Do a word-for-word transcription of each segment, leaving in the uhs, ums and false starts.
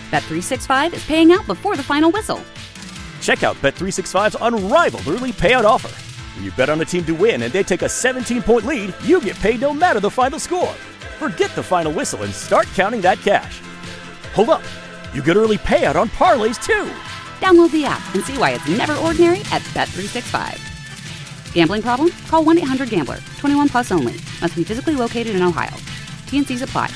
Bet three sixty-five is paying out before the final whistle. Check out Bet three sixty-five's unrivaled early payout offer. When you bet on a team to win and they take a seventeen-point lead, you get paid no matter the final score. Forget the final whistle and start counting that cash. Hold up. You get early payout on parlays, too. Download the app and see why it's never ordinary at Bet three sixty-five. Gambling problem? Call one eight hundred gambler. twenty-one plus only. Must be physically located in Ohio. T N Cs apply.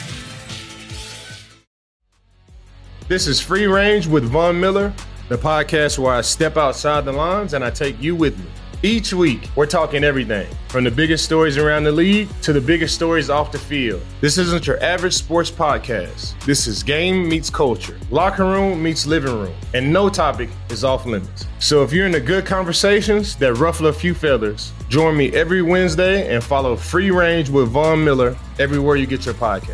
This is Free Range with Von Miller, the podcast where I step outside the lines and I take you with me. Each week, we're talking everything, from the biggest stories around the league to the biggest stories off the field. This isn't your average sports podcast. This is game meets culture, locker room meets living room, and no topic is off limits. So if you're into good conversations that ruffle a few feathers, join me every Wednesday and follow Free Range with Von Miller everywhere you get your podcast.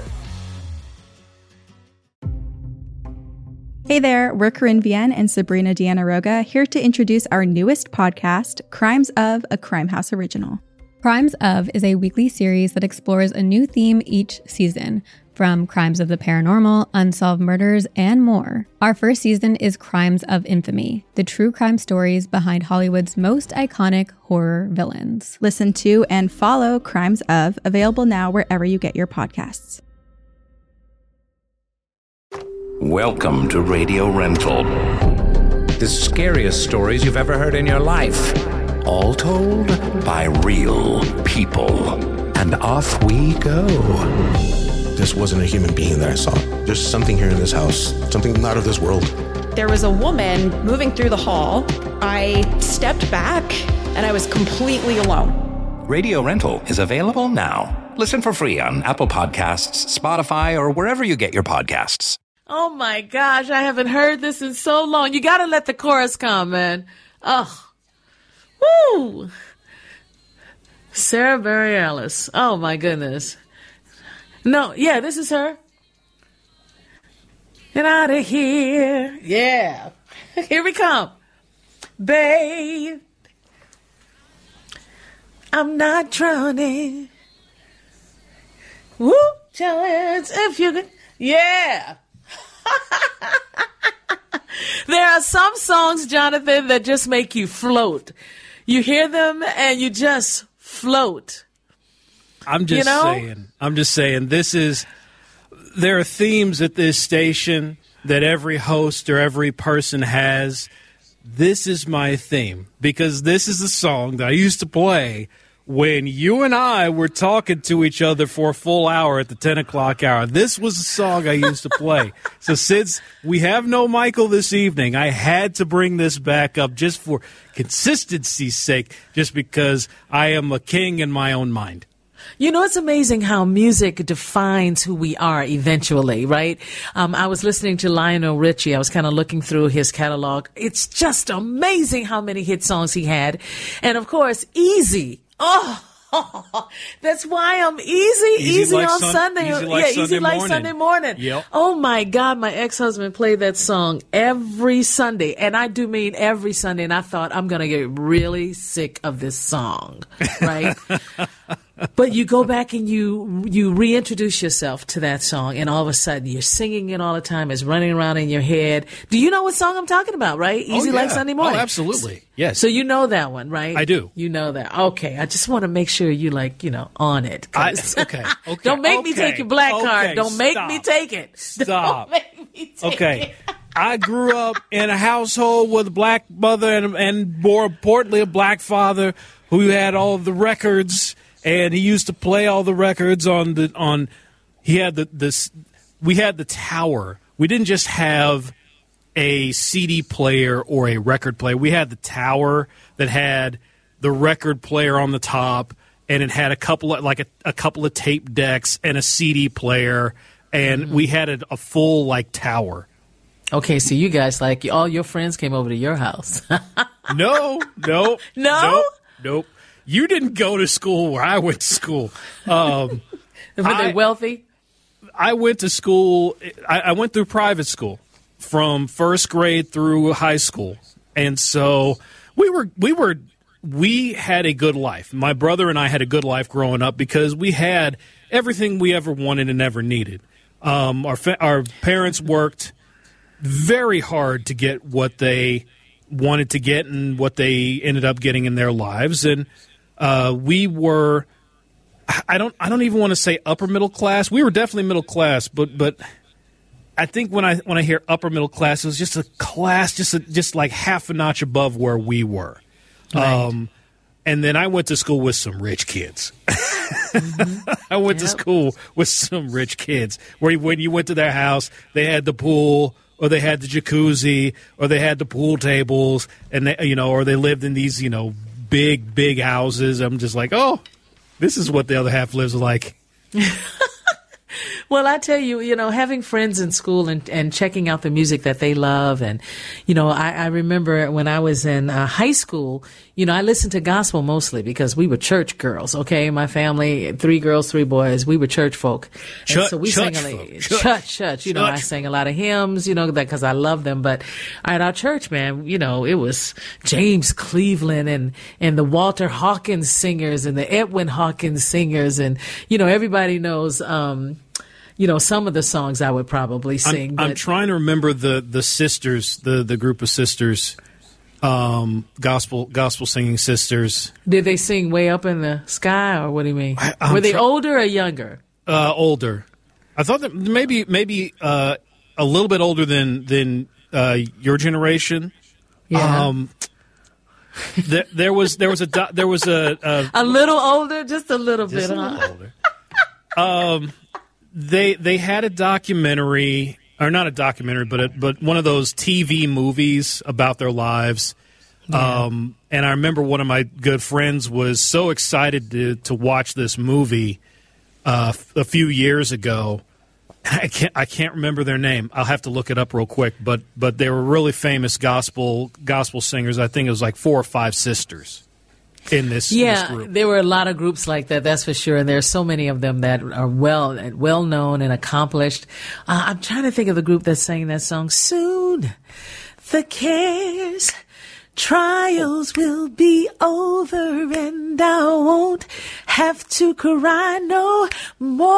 Hey there, we're Corinne Vienne and Sabrina Diana-Roga here to introduce our newest podcast, Crimes of, a Crime House original. Crimes of is a weekly series that explores a new theme each season, from crimes of the paranormal, unsolved murders, and more. Our first season is Crimes of Infamy, the true crime stories behind Hollywood's most iconic horror villains. Listen to and follow Crimes of, available now wherever you get your podcasts. Welcome to Radio Rental. The scariest stories you've ever heard in your life. All told by real people. And off we go. This wasn't a human being that I saw. There's something here in this house. Something not of this world. There was a woman moving through the hall. I stepped back and I was completely alone. Radio Rental is available now. Listen for free on Apple Podcasts, Spotify, or wherever you get your podcasts. Oh my gosh, I haven't heard this in so long. You gotta let the chorus come, man. Oh, woo! Sarah Bareilles. Oh my goodness. No, yeah, this is her. Get out of here. Yeah. Here we come. Babe, I'm not drowning. Woo, challenge if you could. Yeah. There are some songs, Jonathan, that just make you float. You hear them and you just float. I'm just you know? saying, I'm just saying, this is, there are themes at this station that every host or every person has. This is my theme because this is the song that I used to play when you and I were talking to each other for a full hour at the ten o'clock hour. This was a song I used to play. So since we have no Michael this evening, I had to bring this back up just for consistency's sake, just because I am a king in my own mind. You know, it's amazing how music defines who we are eventually, right? Um, I was listening to Lionel Richie. I was kind of looking through his catalog. It's just amazing how many hit songs he had. And, of course, Easy. Oh, that's why I'm easy, easy, easy like on sun, Sunday. Easy like yeah, Sunday easy like morning. Sunday morning. Yep. Oh my God, my ex-husband played that song every Sunday, and I do mean every Sunday. And I thought I'm gonna get really sick of this song, right? But you go back and you you reintroduce yourself to that song, and all of a sudden you're singing it all the time. It's running around in your head. Do you know what song I'm talking about, right? Easy oh, yeah. like Sunday morning. Oh, absolutely. Yes. So you know that one, right? I do. You know that. Okay. I just want to make sure you like, you know, on it. I, okay. Okay. Don't make okay. me take your black okay. card. Don't make Stop. me take it. Stop. Don't make me take okay. it. I grew up in a household with a black mother and, and more importantly, a black father who had all of the records. And he used to play all the records on the on. He had the this. We had the tower. We didn't just have a C D player or a record player. We had the tower that had the record player on the top, and it had a couple of like a, a couple of tape decks and a C D player, and mm-hmm. we had a, a full like tower. Okay, so you guys like all your friends came over to your house. no, no, no, nope, nope. You didn't go to school where I went to school. Um, Were they I, wealthy? I went to school. I, I went through private school from first grade through high school, and so we were we were we had a good life. My brother and I had a good life growing up because we had everything we ever wanted and ever needed. Um, our fa- our parents worked. very hard to get what they wanted to get and what they ended up getting in their lives. And uh, we were, I don't, I don't even want to say upper middle class. We were definitely middle class, but but I think when I when I hear upper middle class, it was just a class, just a, just like half a notch above where we were. Right. Um, and then I went to school with some rich kids. Mm-hmm. I went yep. to school with some rich kids where when you went to their house, they had the pool, or they had the jacuzzi, or they had the pool tables, and they, you know, or they lived in these, you know, big, big houses. I'm just like, oh, this is what the other half lives like. Well, I tell you, you know, having friends in school and, and checking out the music that they love. And, you know, I, I remember when I was in uh, high school, you know, I listened to gospel mostly because we were church girls, okay? My family, three girls, three boys, we were church folk. Church, and so we church sang a folk. church, church, church. You know, church. I sang a lot of hymns, you know, that because I love them. But at our church, man, you know, it was James Cleveland and, and the Walter Hawkins singers and the Edwin Hawkins singers. And, you know, everybody knows, um, you know, some of the songs I would probably sing. I'm, but I'm trying to remember the, the sisters, the, the group of sisters, um, gospel gospel singing sisters. Did they sing Way Up in the Sky, or what do you mean? I, Were they try- older or younger? Uh, older. I thought that maybe maybe uh, a little bit older than than uh, your generation. Yeah. Um, there, there was there was a do- there was a a, a little older, just a little just bit, a huh? little older. Um. They they had a documentary, or not a documentary, but a, but one of those T V movies about their lives. Yeah. Um, and I remember one of my good friends was so excited to to watch this movie uh, a few years ago. I can't I can't remember their name. I'll have to look it up real quick. But but they were really famous gospel gospel singers. I think it was like four or five sisters. In this, yeah, in this group. There were a lot of groups like that, that's for sure. And there are so many of them that are well well known and accomplished. Uh, I'm trying to think of the group that sang that song. Soon the cares, trials will be over, and I won't have to cry no more.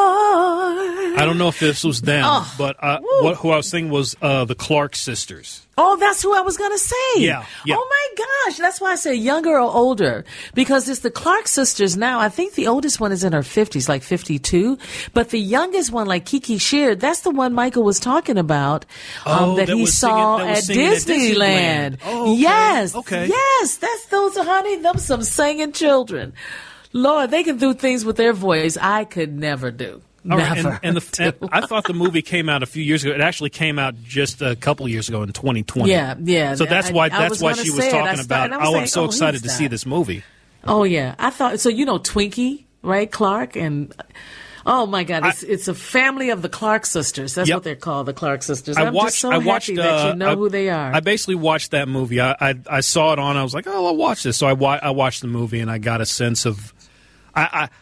I don't know if this was them, oh, but uh, what, who I was thinking was uh, the Clark sisters. Oh, that's who I was going to say. Yeah, yeah. Oh, my gosh. That's why I said younger or older. Because it's the Clark sisters now. I think the oldest one is in her fifties, like fifty-two. But the youngest one, like Kiki Sheard, that's the one Michael was talking about um, oh, that, that he saw singing, that at Disneyland. Disneyland. Oh, okay. Yes. Okay. Yes. That's those, honey, them some singing children. Lord, they can do things with their voice I could never do. All right, Never. and, and, the, and I thought the movie came out a few years ago. It actually came out just a couple years ago in twenty twenty. Yeah, yeah. So that's why I, I that's why she was it. talking I about. started, I was saying, so oh, excited to he's see that. this movie. Oh yeah, I thought so. You know, Twinkie, right? Clark and oh my God, it's, I, it's a family of the Clark sisters. That's yep. what they're called, the Clark sisters. I I'm watched. just so I watched. happy Uh, that you know I, who they are. I basically watched that movie. I, I I saw it on. I was like, oh, I'll watch this. So I wa- I watched the movie and I got a sense of. I,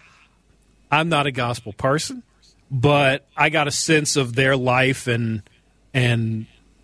I I'm not a gospel person. But I got a sense of their life and and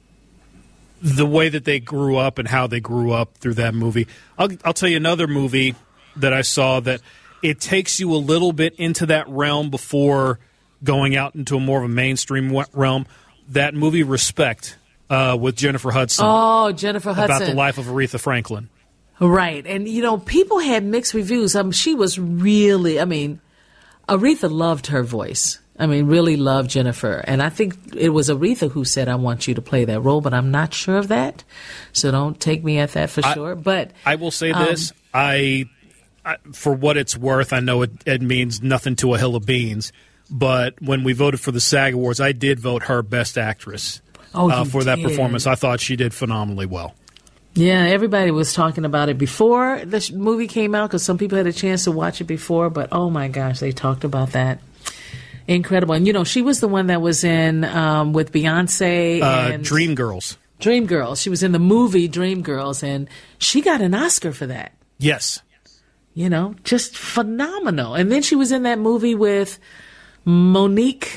the way that they grew up and how they grew up through that movie. I'll, I'll tell you another movie that I saw that it takes you a little bit into that realm before going out into a more of a mainstream realm. That movie, Respect, uh, with Jennifer Hudson. Oh, Jennifer Hudson. About the life of Aretha Franklin. Right. And, you know, people had mixed reviews. Um, she was really, I mean, Aretha loved her voice. I mean, really loved Jennifer. And I think it was Aretha who said, I want you to play that role, but I'm not sure of that. So don't take me at that for I, sure. But I will say um, this. I, I, for what it's worth, I know it, it means nothing to a hill of beans. But when we voted for the SAG Awards, I did vote her Best Actress oh, uh, for did. that performance. I thought she did phenomenally well. Yeah, everybody was talking about it before the sh- movie came out because some people had a chance to watch it before. But, oh, my gosh, they talked about that. Incredible. And, you know, she was the one that was in um, with Beyonce. Uh, and Dreamgirls. Dreamgirls. She was in the movie Dreamgirls, and she got an Oscar for that. Yes. You know, just phenomenal. And then she was in that movie with Monique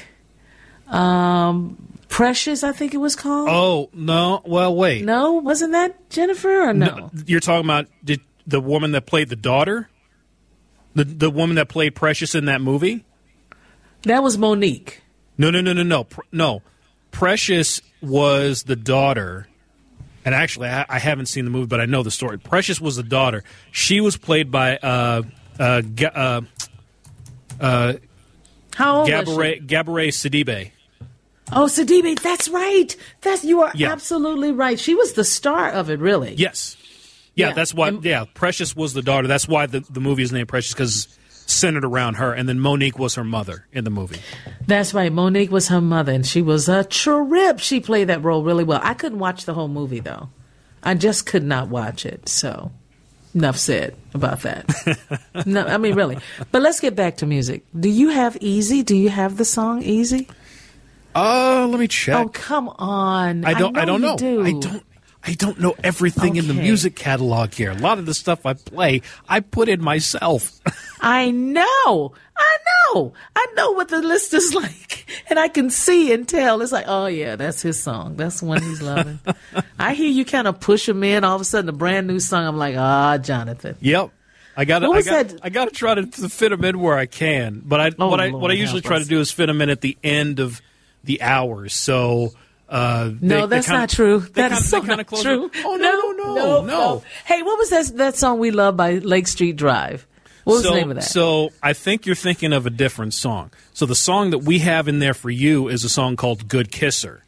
um, Precious, I think it was called. Oh, no. Well, wait. No? Wasn't that Jennifer or no? no you're talking about did, the woman that played the daughter? The, the woman that played Precious in that movie? That was Monique. No, no, no, no, no. No. Precious was the daughter, and actually I, I haven't seen the movie, but I know the story. Precious was the daughter. She was played by uh, uh, Ga- uh, uh, How old Gabourey, was she? Gabourey Sidibe. Oh, Sidibe, that's right. That's you are Yeah. absolutely right. She was the star of it, really. Yes. Yeah, Yeah. that's why. And- yeah, Precious was the daughter. That's why the, the movie is named Precious, because centered around her. And then Monique was her mother in the movie. That's right. Monique was her mother, and she was a trip. She played that role really well. I couldn't watch the whole movie, though. I just could not watch it. So, enough said about that. No, I mean, really. But let's get back to music. Do you have Easy? Do you have the song Easy? Uh, let me check. Oh, come on. I don't. I, know don't you know. do. I don't. I don't know everything in the Okay. music catalog here. A lot of the stuff I play, I put in myself. I know. I know. I know what the list is like. And I can see and tell. It's like, oh, yeah, that's his song. That's the one he's loving. I hear you kind of push him in. All of a sudden, a brand new song. I'm like, ah, Jonathan. Yep. I got. What I was got. that? I got to try to, to fit them in where I can. But I. Oh, what I. Lord, what I usually help try us. to do is fit them in at the end of the hours. So. Uh, No, they, that's they kinda, not true. They That kinda, is so they kinda not close true. it. Oh no, no, no, no, no. Hey, what was that that song we love by Lake Street Drive? What was so, the name of that? So I think you're thinking of a different song. So the song that we have in there for you is a song called Good Kisser.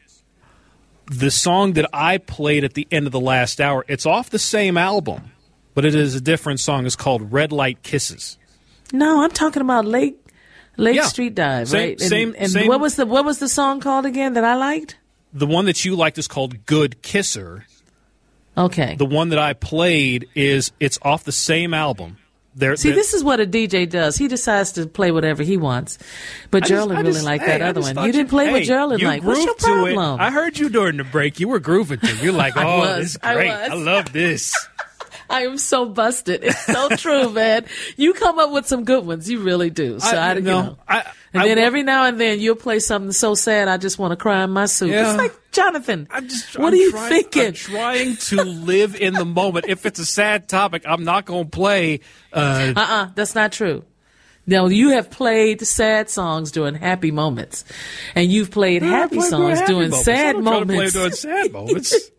The song that I played at the end of the last hour, it's off the same album, but it is a different song. It's called Red Light Kisses. No, I'm talking about Lake Lake Yeah. Street Dive, Same- right? And, same- and same- what was the what was the song called again that I liked? The one that you liked is called Good Kisser. Okay. The one that I played is it's off the same album. There, See, there- this is what a D J does. He decides to play whatever he wants. But I just- Geraldine I really just- liked hey, that I other just one. thought You didn't play hey, what Geraldine you liked. What's your grooved to it. problem? I heard you during the break. You were grooving to it. You're like, I oh, was. this is I great. was. I love this. I am so busted. It's so true, man. You come up with some good ones. You really do. So I, I- you no, know. I- and I then wa- every now and then you'll play something so sad I just want to cry in my suit. Yeah. It's like, Jonathan, I'm just, what I'm are you trying, thinking? I'm trying to live in the moment. If it's a sad topic, I'm not going to play. Uh, Uh-uh, that's not true. Now, you have played sad songs during happy moments, and you've played No, I happy play songs happy during moments. sad I don't try to moments. play during sad moments.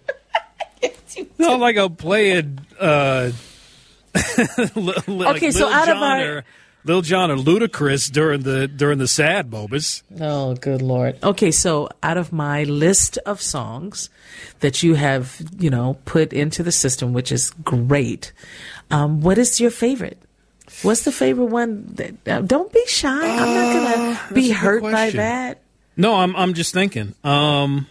Not like I'm playing. Uh, like Okay, so Lil out of Jon our- or, Lil Jon or Ludacris during the during the sad moments. Oh, good Lord. Okay, so out of my list of songs that you have, you know, put into the system, which is great, um, what is your favorite? What's the favorite one? That, uh, don't be shy. I'm not going to be a good hurt by question. that. No, I'm I'm just thinking. Um,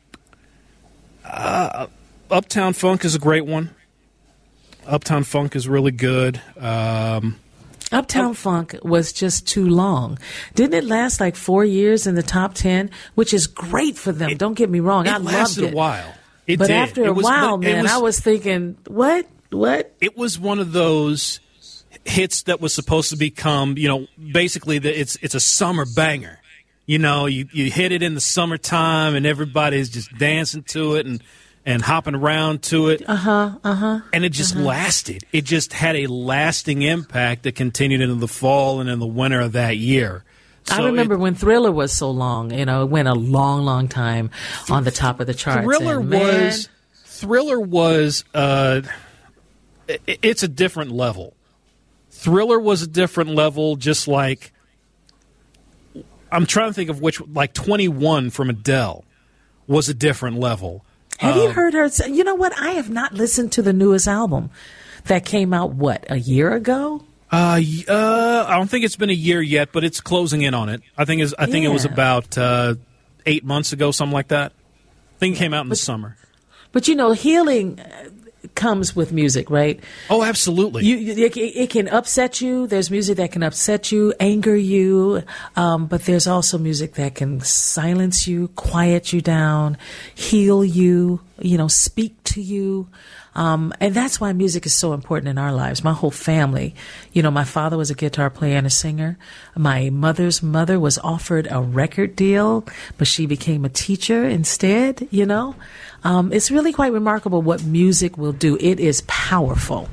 uh, Uptown Funk is a great one. Uptown Funk is really good. Um, Uptown Funk was just too long. Didn't it last like four years in the top ten, which is great for them. Don't get me wrong. it I loved lasted it. a while. It but did. after It a was- while, but it man, was- I was thinking, what? What? It was one of those hits that was supposed to become, you know, basically the, it's it's a summer banger. You know, you, you hit it in the summertime and everybody's just dancing to it and, and hopping around to it. Uh-huh, uh-huh. And it just uh-huh. lasted. It just had a lasting impact that continued into the fall and in the winter of that year. I So remember it- when Thriller was so long. You know, it went a long, long time on the top of the charts. Thriller and, man, was Thriller was uh, i- it's a different level. Thriller was a different level, just like I'm trying to think of which, like twenty-one from Adele was a different level. Have you Um, heard her say, you know what? I have not listened to the newest album that came out, what, a year ago? Uh, y- uh, I don't think it's been a year yet, but it's closing in on it. I think it's, I think it was Yeah. about uh, eight months ago, something like that. I think it came out in the summer. But you know, healing uh, comes with music, right? Oh, absolutely. You, you, it, it can upset you. There's music that can upset you, anger you, um, but there's also music that can silence you, quiet you down, heal you, you know, speak to you. Um, and that's why music is so important in our lives. My whole family, you know, my father was a guitar player and a singer. My mother's mother was offered a record deal, but she became a teacher instead, you know. Um, it's really quite remarkable what music will do. It is powerful.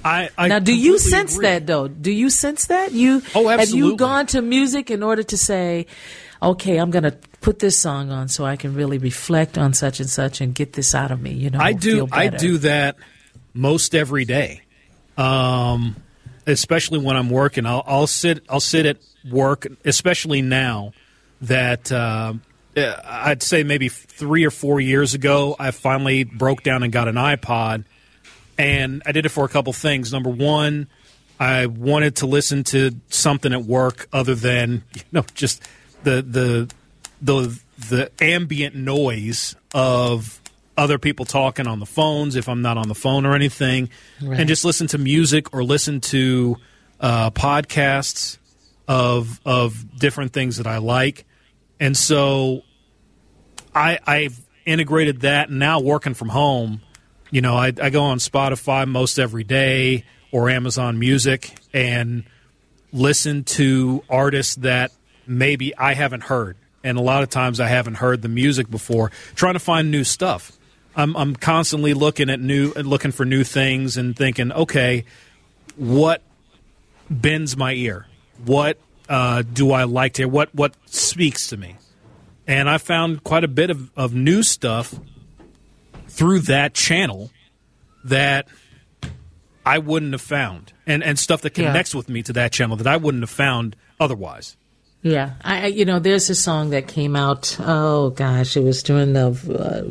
I, I now, do you completely sense agree. that though? Do you sense that you? Oh, Have absolutely. you gone to music in order to say, okay, I'm going to put this song on so I can really reflect on such and such and get this out of me? You know, I do. feel I better. do that most every day, um, especially when I'm working. I'll, I'll sit. I'll sit at work, especially now that uh, I'd say maybe three or four years ago, I finally broke down and got an iPod, and I did it for a couple things. Number one, I wanted to listen to something at work other than you know just the the the the ambient noise of other people talking on the phones if I'm not on the phone or anything, Right. and just listen to music or listen to uh, podcasts of of different things that I like. And so I, I've integrated that, and now working from home, you know, I, I go on Spotify most every day or Amazon Music and listen to artists that maybe I haven't heard. And a lot of times I haven't heard the music before, trying to find new stuff. I'm I'm constantly looking at new, looking for new things and thinking, okay, what bends my ear? What uh, do I like to hear? What what speaks to me? And I found quite a bit of, of new stuff through that channel that I wouldn't have found, and and stuff that Yeah. connects with me to that channel that I wouldn't have found otherwise. Yeah, I, I you know, there's a song that came out. Oh gosh, it was during the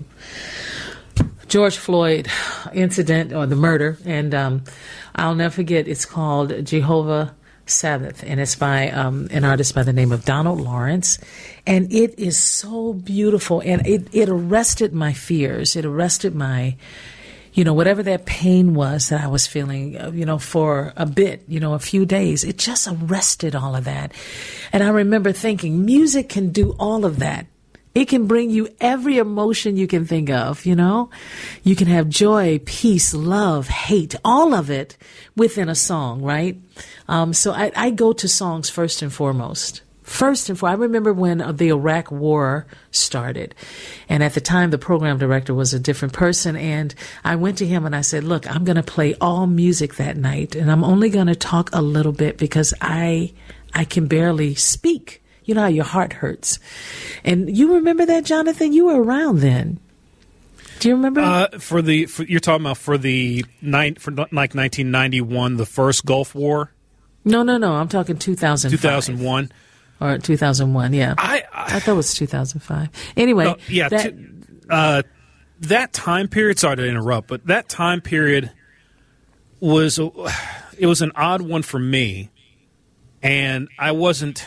uh, George Floyd incident or the murder, and um, I'll never forget. It's called Jehovah Sabbath, and it's by um, an artist by the name of Donald Lawrence, and it is so beautiful, and it it arrested my fears. It arrested my, you know, whatever that pain was that I was feeling, uh, you know, for a bit, you know, a few days. It just arrested all of that. And I remember thinking, music can do all of that. It can bring you every emotion you can think of, you know. You can have joy, peace, love, hate, all of it within a song, right? Um, so I, I go to songs first and foremost. First and foremost, I remember when uh, the Iraq War started, and at the time the program director was a different person, and I went to him and I said, look, I'm going to play all music that night, and I'm only going to talk a little bit because I I can barely speak. You know how your heart hurts. And you remember that, Jonathan? You were around then. Do you remember? Uh, for the for, you're talking about for the nine for like nineteen ninety-one, the first Gulf War. No, no, no. I'm talking two thousand five. two thousand one. Or two thousand one, yeah. I, I, I thought it was two thousand five. Anyway. Uh, yeah, that, t- uh, that time period, sorry to interrupt, but that time period was, it was an odd one for me, and I wasn't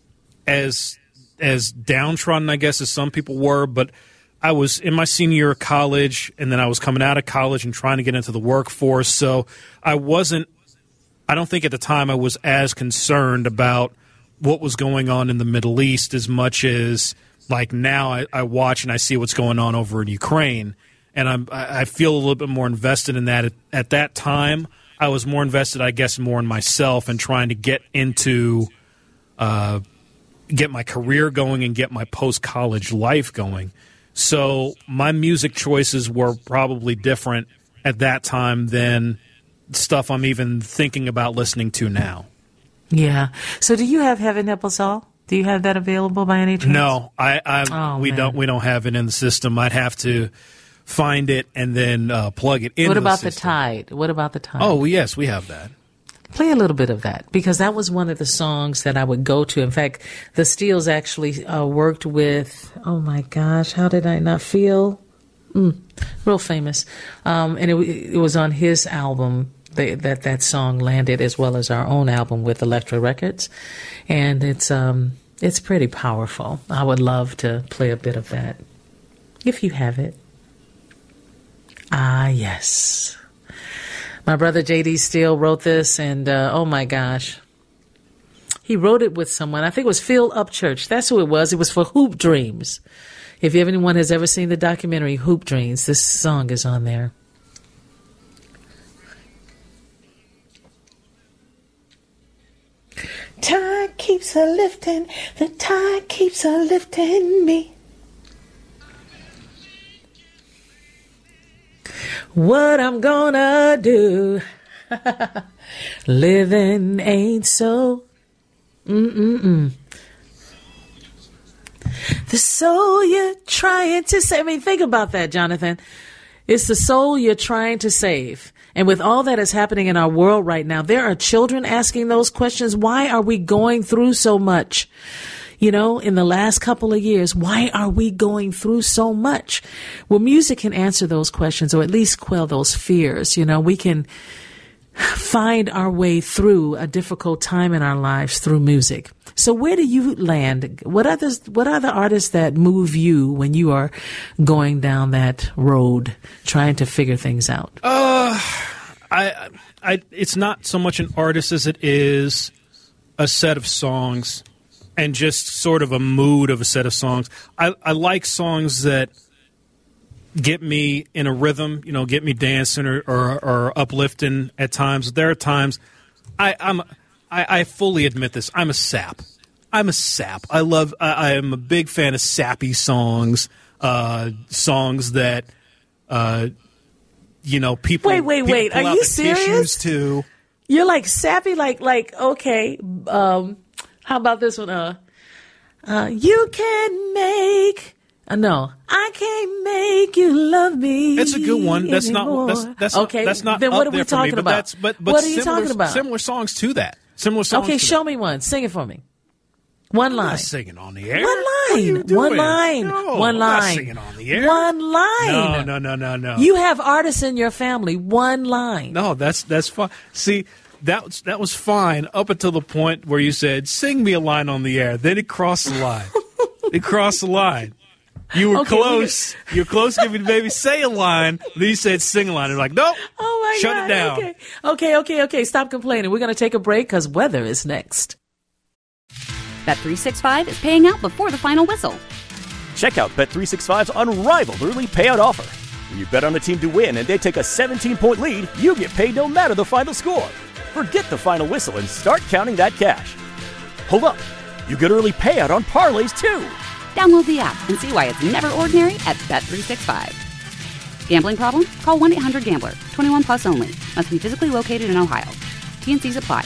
as, as downtrodden, I guess, as some people were, but I was in my senior year of college, and then I was coming out of college and trying to get into the workforce, so I wasn't, I don't think at the time I was as concerned about what was going on in the Middle East as much as like now I, I watch and I see what's going on over in Ukraine, and I'm I feel a little bit more invested in that. At, at that time, I was more invested, I guess, more in myself and trying to get into, uh, get my career going and get my post-college life going. So my music choices were probably different at that time than stuff I'm even thinking about listening to now. Yeah. So do you have Heaven Help Us All? Do you have that available by any chance? No, I, I Oh, we man. don't we don't have it in the system. I'd have to find it and then uh, plug it in. What about the, system. Tide? What about the Tide? Oh, well, yes, we have that. Play a little bit of that, because that was one of the songs that I would go to. In fact, the Steels actually uh, worked with, oh my gosh, how did I not feel? Mm, real famous. Um, and it, it was on his album they, that that song landed, as well as our own album with Elektra Records. And it's um, it's pretty powerful. I would love to play a bit of that, if you have it. Ah, yes. My brother J D Steele wrote this, and uh, oh my gosh. He wrote it with someone. I think it was Phil Upchurch. That's who it was. It was for Hoop Dreams. If anyone has ever seen the documentary Hoop Dreams, this song is on there. Tide keeps a lifting, the tide keeps a lifting me. What I'm gonna do. Living ain't so. Mm-mm-mm. The soul you're trying to save. I mean, think about that, Jonathan. It's the soul you're trying to save. And with all that is happening in our world right now, there are children asking those questions. Why are we going through so much? You know, in the last couple of years, why are we going through so much? Well, music can answer those questions, or at least quell those fears. You know, we can find our way through a difficult time in our lives through music. So where do you land? What others, what are the artists that move you when you are going down that road trying to figure things out? Uh, I, I, it's not so much an artist as it is a set of songs and just sort of a mood of a set of songs. I, I like songs that get me in a rhythm, you know, get me dancing or, or, or uplifting at times. There are times I, I'm, I, I fully admit this. I'm a sap. I'm a sap. I love, I, I am a big fan of sappy songs, uh, songs that, uh, you know, people. Wait, wait, people wait. pull Are out you the serious? tissues to. You're like sappy, like, like, okay. Um, how about this one? Uh, uh, you can make. Uh, no, I can't make you love me. It's a good one. That's anymore. not. That's that's okay. Not, that's not. Then up what are there we for me, talking but about? That's, but, but what are you similar, talking about? Similar songs to that. Similar songs. Okay, to show that. me one. Sing it for me. One I'm line. not singing on the air. One What are you line. doing? One line. No, One I'm not line. singing on the air. One line. No, no, no, no, no. You have artists in your family. One line. No, that's that's fine. See, that was that was fine up until the point where you said, "Sing me a line on the air." Then it crossed the line. It crossed the line. You were Okay, close. we You were close to giving baby say a line. Then you said sing a line. They're like, nope. Oh my Shut God. it down. Okay. okay, okay, okay. Stop complaining. We're going to take a break because weather is next. Bet three sixty-five is paying out before the final whistle. Check out Bet three sixty-five's unrivaled early payout offer. When you bet on a team to win and they take a seventeen-point lead, you get paid no matter the final score. Forget the final whistle and start counting that cash. Hold up. You get early payout on parlays, too. Download the app and see why it's never ordinary at Bet three sixty-five. Gambling problem? Call one eight hundred gambler. twenty-one plus only. Must be physically located in Ohio. T N Cs apply.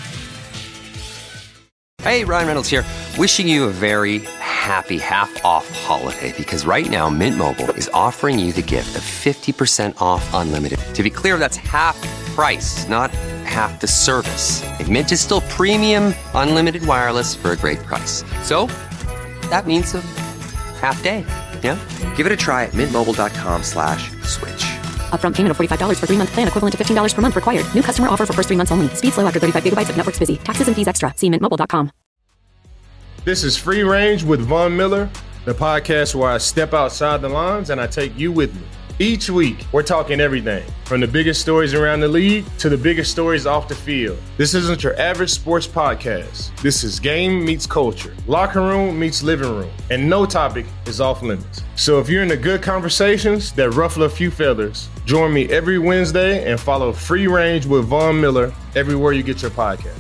Hey, Ryan Reynolds here. Wishing you a very happy half-off holiday because right now Mint Mobile is offering you the gift of fifty percent off unlimited. To be clear, that's half price, not half the service. And Mint is still premium unlimited wireless for a great price. So that means a half day. Yeah? Give it a try at mintmobile.com slash switch. Upfront payment of forty-five dollars for three-month plan equivalent to fifteen dollars per month required. New customer offer for first three months only. Speed slow after thirty-five gigabytes if network's busy. Taxes and fees extra. See mint mobile dot com. This is Free Range with Von Miller, the podcast where I step outside the lines and I take you with me. Each week, we're talking everything from the biggest stories around the league to the biggest stories off the field. This isn't your average sports podcast. This is game meets culture, locker room meets living room, and no topic is off limits. So if you're into good conversations that ruffle a few feathers, join me every Wednesday and follow Free Range with Von Miller everywhere you get your podcast.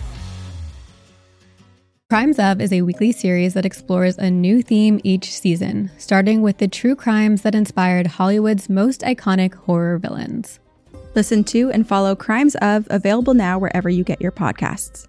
Crimes Of is a weekly series that explores a new theme each season, starting with the true crimes that inspired Hollywood's most iconic horror villains. Listen to and follow Crimes Of, available now wherever you get your podcasts.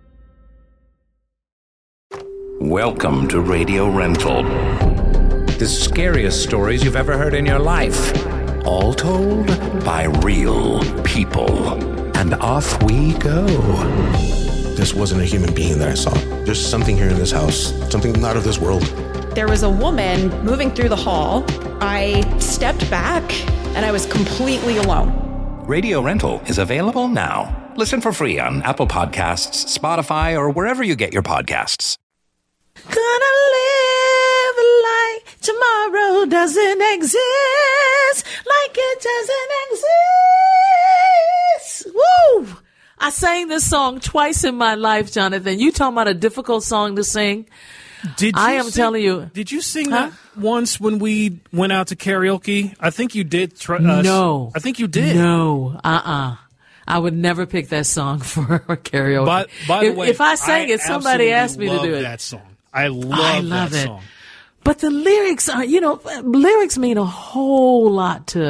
Welcome to Radio Rental. The scariest stories you've ever heard in your life. All told by real people. And off we go. This wasn't a human being that I saw. There's something here in this house, something not of this world. There was a woman moving through the hall. I stepped back and I was completely alone. Radio Rental is available now. Listen for free on Apple Podcasts, Spotify, or wherever you get your podcasts. Gonna live like tomorrow doesn't exist, like it doesn't exist. Woo! I sang this song twice in my life, Jonathan. You talking about a difficult song to sing? Did you I am sing, telling you. Did you sing Huh? that once when we went out to karaoke? I think you did. Try, uh, No. I think you did. No. Uh-uh. I would never pick that song for karaoke. But by the if, way, if I sang it, somebody asked me to absolutely do love it. that song. I love, I love that it. song. But the lyrics are, you know, lyrics mean a whole lot to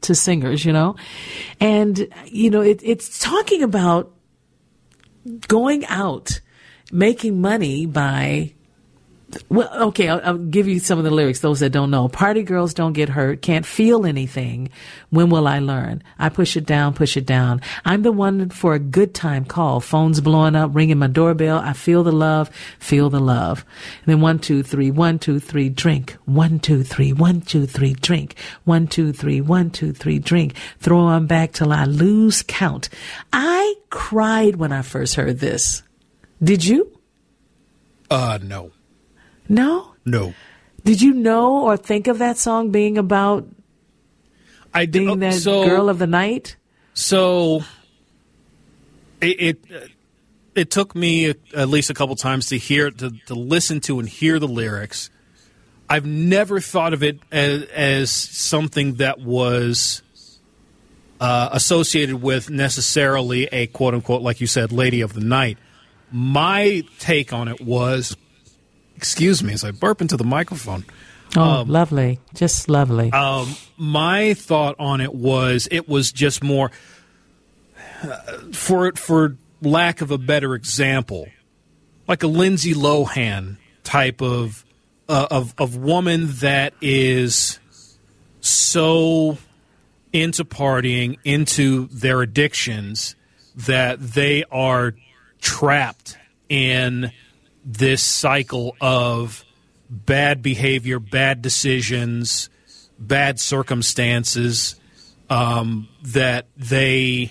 to singers, you know, and you know it, it's talking about going out, making money by. Well, okay, I'll, I'll give you some of the lyrics, those that don't know. Party girls don't get hurt, can't feel anything. When will I learn? I push it down, push it down. I'm the one for a good time call. Phone's blowing up, ringing my doorbell. I feel the love, feel the love. And then one, two, three, one, two, three, drink. One, two, three, one, two, three, drink. One, two, three, one, two, three, drink. Throw on back till I lose count. I cried when I first heard this. Did you? Uh, no. No? No. Did you know or think of that song being about I did, being that so, girl of the night? So it it, it took me at least a couple times to hear to, to listen to and hear the lyrics. I've never thought of it as, as something that was uh, associated with necessarily a quote unquote, like you said, lady of the night. My take on it was. Excuse me as I burp into the microphone. Oh, um, lovely. Just lovely. Um, my thought on it was it was just more, uh, for for lack of a better example, like a Lindsay Lohan type of, uh, of, of woman that is so into partying, into their addictions, that they are trapped in this cycle of bad behavior, bad decisions, bad circumstances, um, that they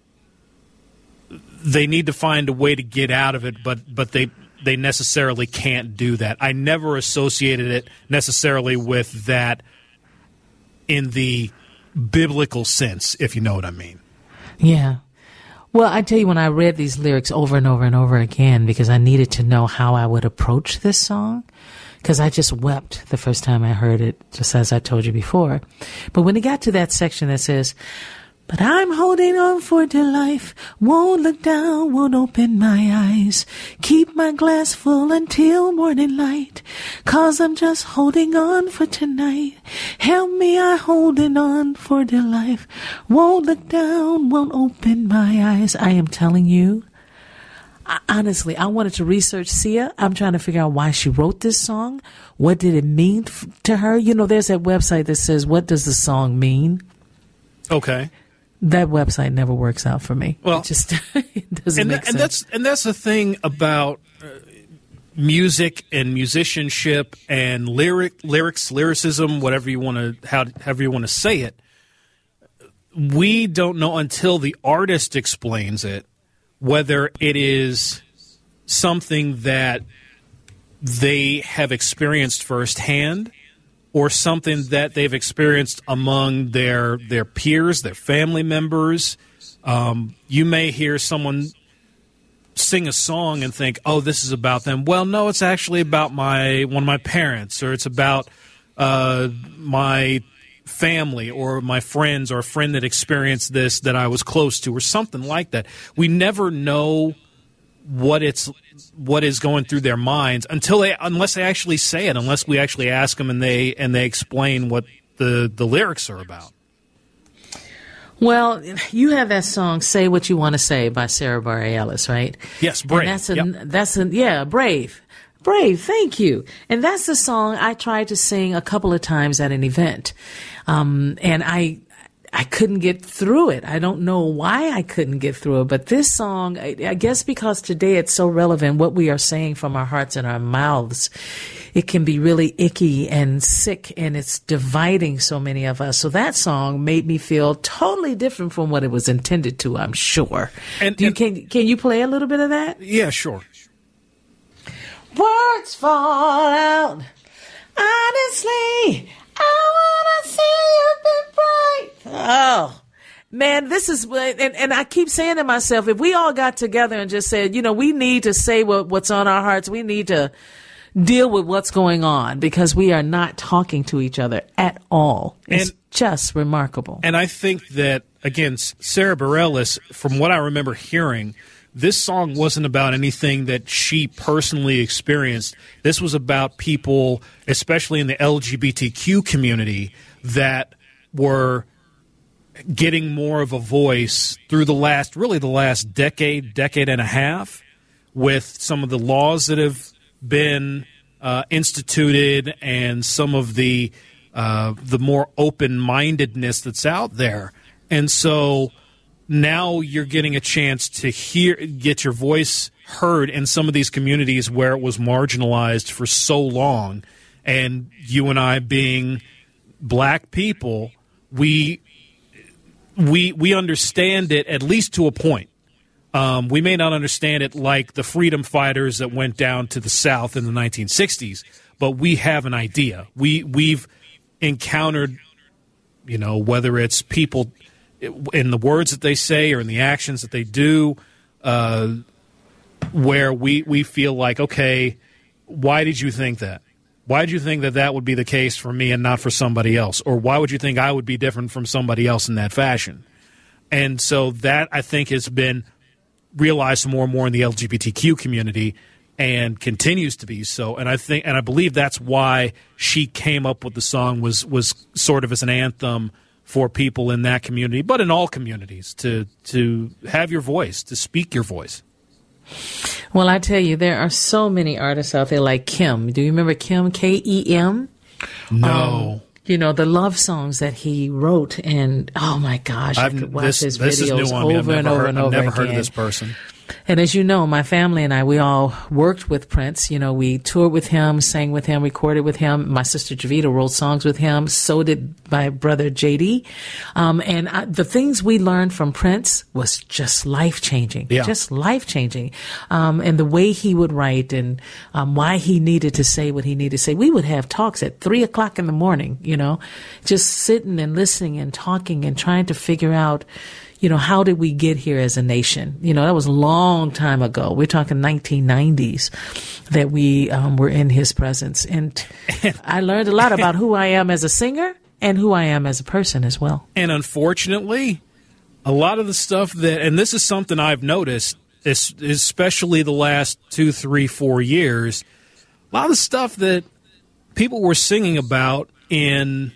they need to find a way to get out of it, but but they they necessarily can't do that. I never associated it necessarily with that in the biblical sense, if you know what I mean. Yeah. Well, I tell you, when I read these lyrics over and over and over again, because I needed to know how I would approach this song, because I just wept the first time I heard it, just as I told you before. But when it got to that section that says, but I'm holding on for dear life, won't look down, won't open my eyes, keep my glass full until morning light, cause I'm just holding on for tonight. Help me, I'm holding on for dear life, won't look down, won't open my eyes. I am telling you, I, honestly, I wanted to research Sia. I'm trying to figure out why she wrote this song. What did it mean f- to her? You know, there's that website that says, what does the song mean? Okay. That website never works out for me. Well, it just it doesn't and, make and sense. that's and that's the thing about uh, music and musicianship and lyric lyrics, lyricism, whatever you want to how however you want to say it. We don't know until the artist explains it whether it is something that they have experienced firsthand, or something that they've experienced among their their peers, their family members. Um, you may hear someone sing a song and think, "Oh, this is about them." Well, no, it's actually about my one of my parents, or it's about uh, my family, or my friends, or a friend that experienced this that I was close to, or something like that. We never know what it's what is going through their minds until they unless they actually say it, unless we actually ask them and they and they explain what the the lyrics are about. Well, you have that song "Say What You Want to Say" by Sarah Bareilles, right? Yes, Brave. And that's a, yep. that's a, yeah, Brave. Brave, thank you. And that's the song I tried to sing a couple of times at an event. Um, and I I couldn't get through it. I don't know why I couldn't get through it, but this song, I, I guess because today it's so relevant, what we are saying from our hearts and our mouths, it can be really icky and sick, and it's dividing so many of us. So that song made me feel totally different from what it was intended to, I'm sure. And, Do you, and can, can you play a little bit of that? Yeah, sure. Words fall out, honestly, I want to see you be bright. Oh, man, this is, and, and I keep saying to myself, if we all got together and just said, you know, we need to say what, what's on our hearts, we need to deal with what's going on, because we are not talking to each other at all. It's and, just remarkable. And I think that, again, Sarah Bareilles, from what I remember hearing, this song wasn't about anything that she personally experienced. This was about people, especially in the L G B T Q community, that were getting more of a voice through the last, really the last decade, decade and a half, with some of the laws that have been uh, instituted and some of the uh, the more open-mindedness that's out there. And so now you're getting a chance to hear, get your voice heard in some of these communities where it was marginalized for so long. And you and I, being black people, we we we understand it at least to a point. Um, we may not understand it like the freedom fighters that went down to the South in the nineteen sixties, but we have an idea. We we've encountered, you know, whether it's people in the words that they say or in the actions that they do, uh, where we we feel like, okay, why did you think that? Why did you think that that would be the case for me and not for somebody else? Or why would you think I would be different from somebody else in that fashion? And so that, I think, has been realized more and more in the L G B T Q community and continues to be so. And I think, and I believe that's why she came up with the song, was was sort of as an anthem for people in that community, but in all communities, to to have your voice, to speak your voice. Well, I tell you, there are so many artists out there like Kim. Do you remember Kim, K E M? No. Um, you know, the love songs that he wrote, and oh my gosh, I've, I could watch this, his this videos is new on me. I've over and never over heard, and I've over never again. heard of this person. And as you know, my family and I, we all worked with Prince. You know, we toured with him, sang with him, recorded with him. My sister Javita wrote songs with him. So did my brother J D. Um, and I, the things we learned from Prince was just life-changing. Yeah. Just life-changing. Um, and the way he would write and um, why he needed to say what he needed to say. We would have talks at three o'clock in the morning, you know, just sitting and listening and talking and trying to figure out, you know, how did we get here as a nation? You know, that was a long time ago. We're talking nineteen nineties that we um, were in his presence. And I learned a lot about who I am as a singer and who I am as a person as well. And unfortunately, a lot of the stuff that, and this is something I've noticed, is, especially the last two, three, four years, a lot of the stuff that people were singing about in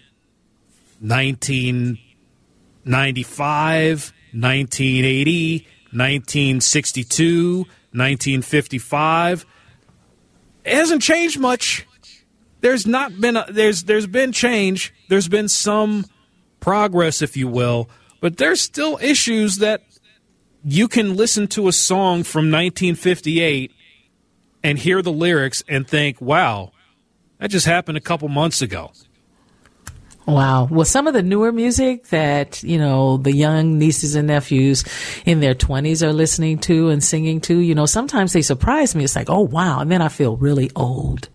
nineteen ninety-five, nineteen eighty, nineteen sixty-two, nineteen fifty-five. It hasn't changed much. There's not been a, there's there's been change. There's been some progress, if you will, but there's still issues that you can listen to a song from nineteen fifty-eight and hear the lyrics and think, "Wow, that just happened a couple months ago." Wow. Well, some of the newer music that, you know, the young nieces and nephews in their twenties are listening to and singing to, you know, sometimes they surprise me. It's like, oh, wow. And then I feel really old.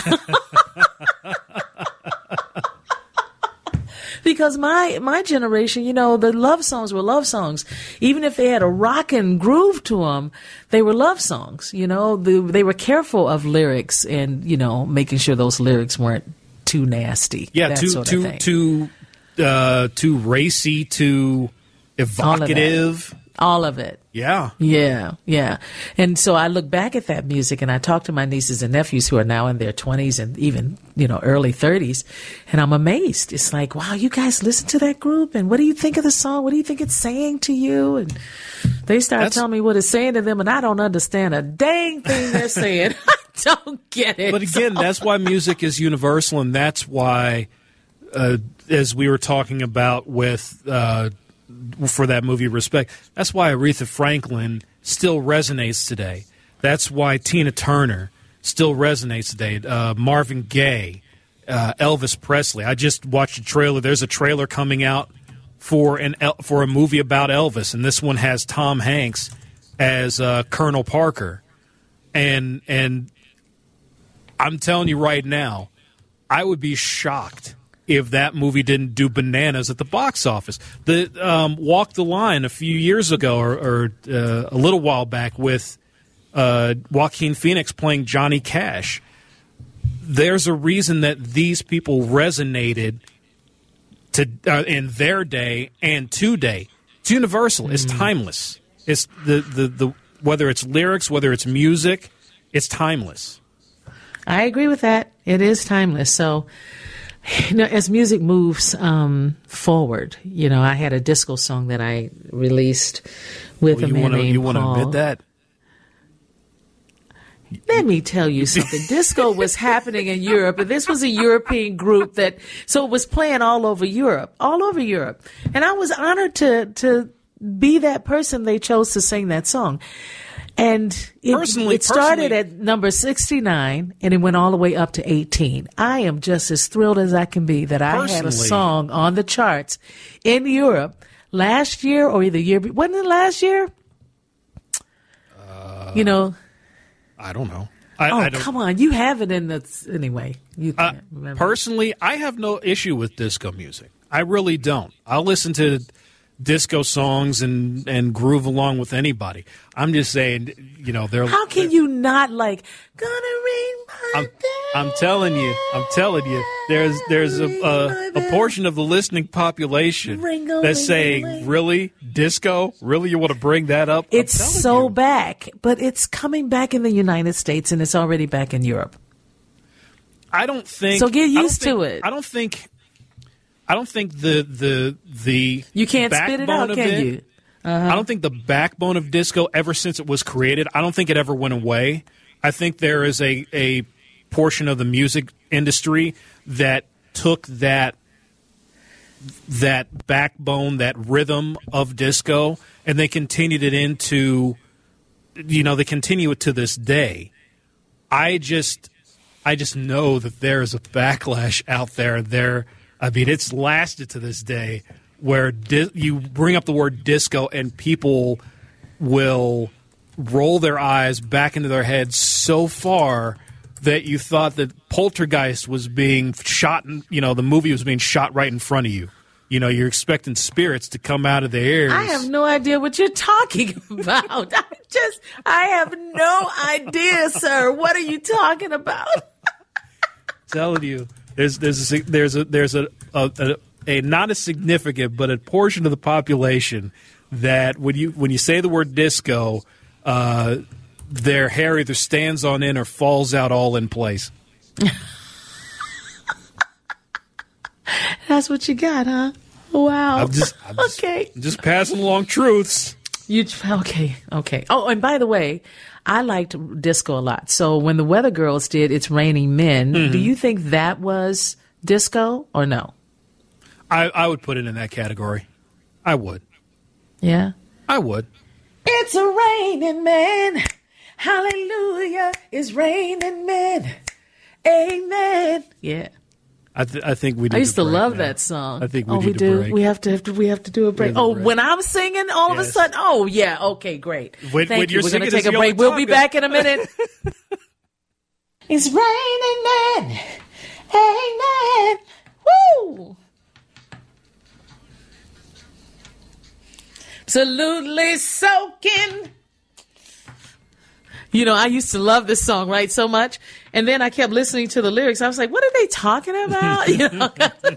Because my, my generation, you know, the love songs were love songs. Even if they had a rockin' groove to them, they were love songs. You know, the, they were careful of lyrics and, you know, making sure those lyrics weren't too nasty. Yeah, too too too uh, too racy, too evocative. All of it. Yeah. Yeah, yeah. And so I look back at that music and I talk to my nieces and nephews who are now in their twenties and even, you know, early thirties, and I'm amazed. It's like, wow, you guys listen to that group, and what do you think of the song? What do you think it's saying to you? And they start That's... telling me what it's saying to them, and I don't understand a dang thing they're saying. I don't get it. But again, so. That's why music is universal, and that's why, uh, as we were talking about with uh, for that movie Respect, that's why Aretha Franklin still resonates today. That's why Tina Turner still resonates today. Uh, Marvin Gaye, uh, Elvis Presley. I just watched a trailer. There's a trailer coming out for an for a movie about Elvis, and this one has Tom Hanks as uh, Colonel Parker. And and I'm telling you right now, I would be shocked if that movie didn't do bananas at the box office. The um, Walk the Line a few years ago, or, or uh, a little while back, with uh, Joaquin Phoenix playing Johnny Cash. There's a reason that these people resonated to uh, in their day and today. It's universal. Mm. It's timeless. It's the, the the whether it's lyrics, whether it's music, it's timeless. I agree with that. It is timeless. So You know, as music moves um, forward, you know, I had a disco song that I released with well, a you man wanna, named You want to Paul. admit that? Let me tell you something. Disco was happening in Europe, and this was a European group that, so it was playing all over Europe, all over Europe. And I was honored to to be that person they chose to sing that song. And it, Personally- it started personally- at number sixty-nine, and it went all the way up to eighteen. I am just as thrilled as I can be that I had a Personally- song on the charts in Europe last year or the year, be- wasn't it last year? Uh, you know, I don't know. I, oh, I don't, come on. You have it in the, anyway. You Uh, can't remember. personally, I have no issue with disco music. I really don't. I'll listen to disco songs and, and groove along with anybody. I'm just saying, you know, they're. How can you not like, gonna ring my I'm, I'm telling you, I'm telling you, there's there's a, a, a portion of the listening population Ringo, that's ringo, saying, ringo. really? Disco? Really? You want to bring that up? I'm It's telling so you. back, but it's coming back in the United States and it's already back in Europe. I don't think. So get I don't used to think- it. I don't think. I don't think the the the You can't spit it backbone out, of can it- you? Uh-huh. I don't think the backbone of disco, ever since it was created, I don't think it ever went away. I think there is a a portion of the music industry that took that that backbone, that rhythm of disco, and they continued it into, you know, they continue it to this day. I just, I just know that there is a backlash out there. There, I mean, it's lasted to this day, where di- you bring up the word disco and people will roll their eyes back into their heads so far that you thought that Poltergeist was being shot, in, you know, the movie was being shot right in front of you. You know, you're expecting spirits to come out of the ears. I have no idea what you're talking about. I just, I have no idea, sir. What are you talking about? Telling you, there's there's a, there's a there's a, a, a a not as significant but a portion of the population that when you when you say the word disco, uh, their hair either stands on end or falls out all in place. That's what you got, huh? Wow. I'm just, I'm just okay. I'm just passing along truths. You okay? Okay. Oh, and by the way, I liked disco a lot. So when the Weather Girls did "It's Raining Men," Mm-hmm. do you think that was disco or no? I, I would put it in that category. I would. Yeah. I would. It's a raining man. Hallelujah. It's raining men. Amen. Yeah. I, th- I think we. Need I used to break love now. that song. I think we oh, need we to do. break. We have to, have to. We have to do a break. have to Oh, break. when I'm singing, all of a Yes. sudden. Oh, yeah. Okay, great. When- Thank when you. you're We're going to singing, take it's a the only break. We'll be talking. back in a minute. It's raining men. Amen. Woo. Absolutely soaking. You know, I used to love this song, right, so much. And then I kept listening to the lyrics. I was like, what are they talking about? You know?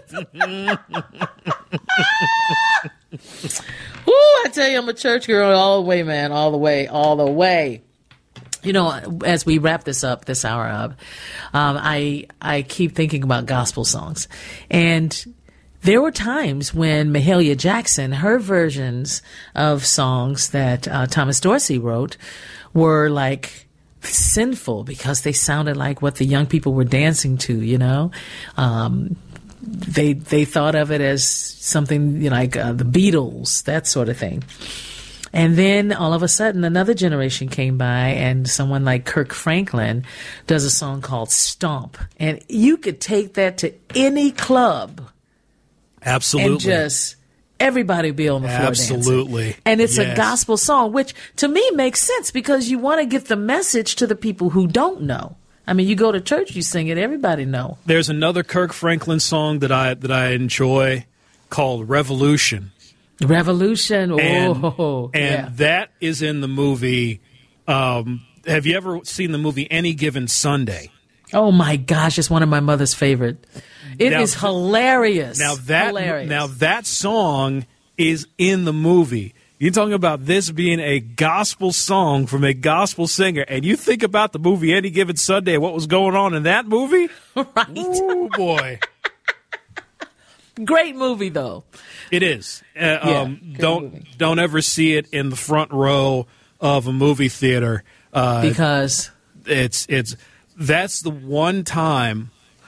Woo, I tell you, I'm a church girl all the way, man. All the way, all the way. You know, as we wrap this up, this hour up, um, I I keep thinking about gospel songs. And there were times when Mahalia Jackson, her versions of songs that uh, Thomas Dorsey wrote were like sinful because they sounded like what the young people were dancing to, you know. Um, they they thought of it as something, you know, like uh, the Beatles, that sort of thing. And then all of a sudden, another generation came by, and someone like Kirk Franklin does a song called Stomp. And you could take that to any club. Absolutely. And just everybody be on the floor Absolutely. dancing. And it's Yes. a gospel song, which to me makes sense because you want to get the message to the people who don't know. I mean, you go to church, you sing it, everybody know. There's another Kirk Franklin song that I that I enjoy called Revolution. Revolution. And, Oh, and yeah. that is in the movie. Um, have you ever seen the movie Any Given Sunday? Oh my gosh, it's one of my mother's favorite. It is Now- hilarious. Now that hilarious. now that song is in the movie. You're talking about this being a gospel song from a gospel singer, and you think about the movie Any Given Sunday and what was going on in that movie? Right. Oh boy. Great movie, though. It is. Uh, Yeah, um, great don't movie. don't ever see it in the front row of a movie theater uh, Because it's it's that's the one time.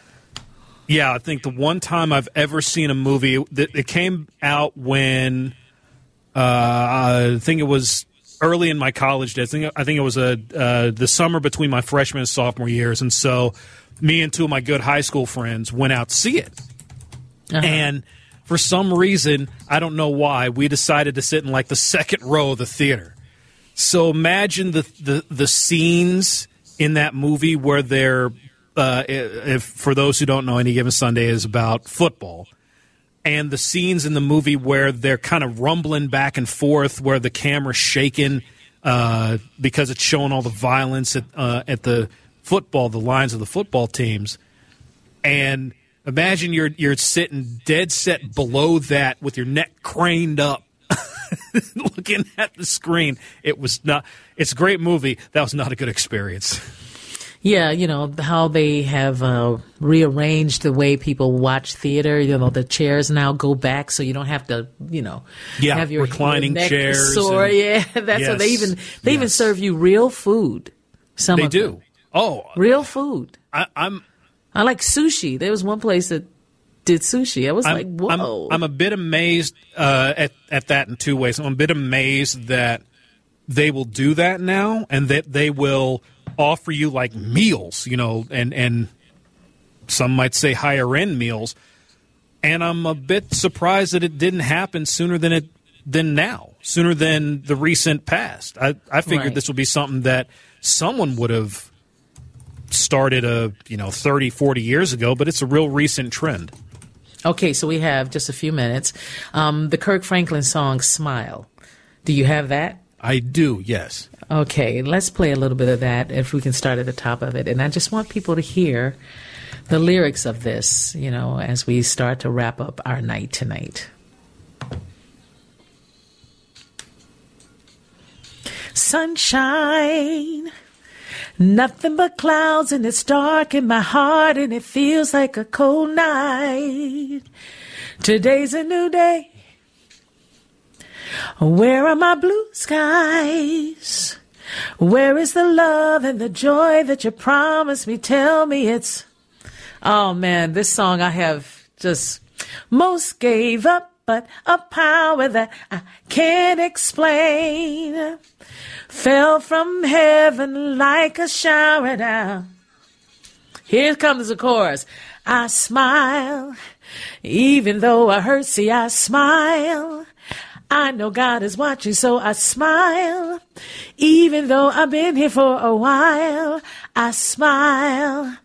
Yeah, I think the one time I've ever seen a movie that it came out when uh, I think it was early in my college days. I think I think it was a uh, the summer between my freshman and sophomore years, and so me and two of my good high school friends went out to see it. Uh-huh. And for some reason, I don't know why, we decided to sit in like the second row of the theater. So imagine the the, the scenes in that movie where they're, uh, if for those who don't know, Any Given Sunday is about football. And the scenes in the movie where they're kind of rumbling back and forth, where the camera's shaking uh, because it's showing all the violence at, uh, at the football, the lines of the football teams. And imagine you're you're sitting dead set below that with your neck craned up, looking at the screen. It was not. It's a great movie. That was not a good experience. Yeah, you know, how they have uh, rearranged the way people watch theater. You know, the chairs now go back so you don't have to, you know, Yeah, have your reclining your neck chairs sore. and- Yeah, that's Yes, what they even they even yes. serve you real food. Some They of do. them. Oh, real food. I, I'm. I like sushi. There was one place that did sushi. I was I'm, like, whoa. I'm, I'm a bit amazed uh, at at that in two ways. I'm a bit amazed that they will do that now, and that they will offer you like meals, you know, and and some might say higher end meals. And I'm a bit surprised that it didn't happen sooner than it than now, sooner than the recent past. I I figured Right. this would be something that someone would have started a you know thirty, forty years ago, but it's a real recent trend. Okay, so we have just a few minutes. Um, the Kirk Franklin song "Smile." Do you have that? I do, yes. Okay, let's play a little bit of that if we can start at the top of it. And I just want people to hear the lyrics of this, you know, as we start to wrap up our night tonight. Sunshine, nothing but clouds, and it's dark in my heart, and it feels like a cold night. Today's a new day. Where are my blue skies? Where is the love and the joy that you promised me? Tell me it's... Oh, man, this song I have just... Most gave up, but a power that I can't explain fell from heaven like a shower down. Here comes the chorus. I smile, even though I hurt, see, I smile. I know God is watching, so I smile. Even though I've been here for a while, I smile,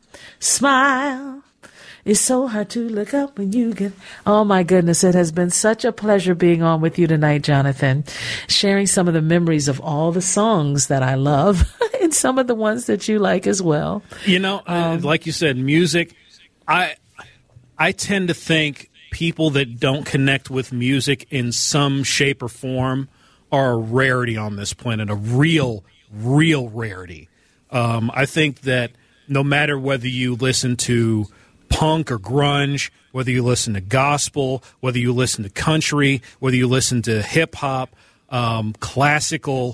smile. It's so hard to look up when you get... Oh, my goodness, it has been such a pleasure being on with you tonight, Jonathan, sharing some of the memories of all the songs that I love and some of the ones that you like as well. You know, uh, like you said, music, I I tend to think people that don't connect with music in some shape or form are a rarity on this planet, a real, real rarity. Um, I think that no matter whether you listen to punk or grunge, whether you listen to gospel, whether you listen to country, whether you listen to hip-hop, um, classical,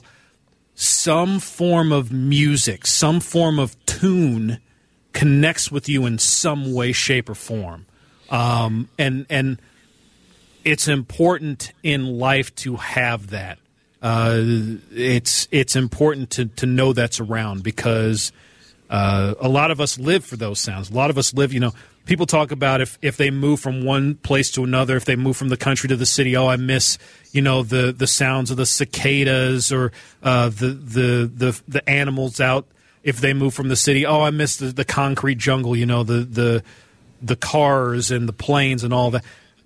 some form of music, some form of tune connects with you in some way, shape, or form. Um, and and it's important in life to have that. Uh, it's it's important to, to know that's around because uh, a lot of us live for those sounds. A lot of us live, you know, people talk about if, if they move from one place to another, if they move from the country to the city, oh, I miss, you know, the, the sounds of the cicadas or uh, the, the, the, the animals out. If they move from the city, oh, I miss the, the concrete jungle, you know, the, the the cars and the planes and all that.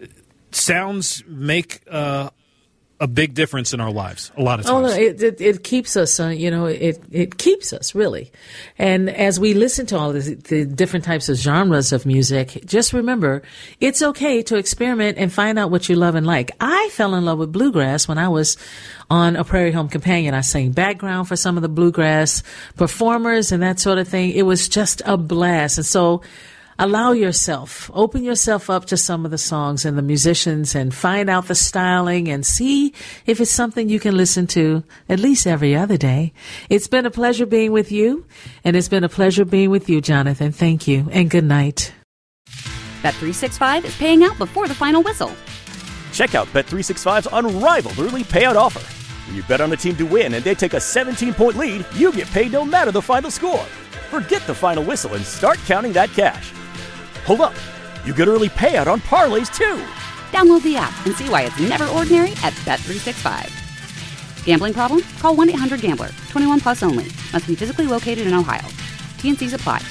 Sounds make uh, a big difference in our lives a lot of times. Oh, no, it, it, it keeps us, uh, you know, it, it keeps us, really. And as we listen to all the, the different types of genres of music, just remember, it's okay to experiment and find out what you love and like. I fell in love with bluegrass when I was on a Prairie Home Companion. I sang background for some of the bluegrass performers and that sort of thing. It was just a blast. And so allow yourself, open yourself up to some of the songs and the musicians and find out the styling and see if it's something you can listen to at least every other day. It's been a pleasure being with you, and it's been a pleasure being with you, Jonathan. Thank you, and good night. Bet three sixty-five is paying out before the final whistle. Check out Bet three sixty-five's unrivaled early payout offer. When you bet on a team to win and they take a seventeen-point lead, you get paid no matter the final score. Forget the final whistle and start counting that cash. Hold up. You get early payout on parlays, too. Download the app and see why it's never ordinary at Bet three sixty-five. Gambling problem? Call one eight hundred gambler. twenty-one plus only. Must be physically located in Ohio. T N Cs apply.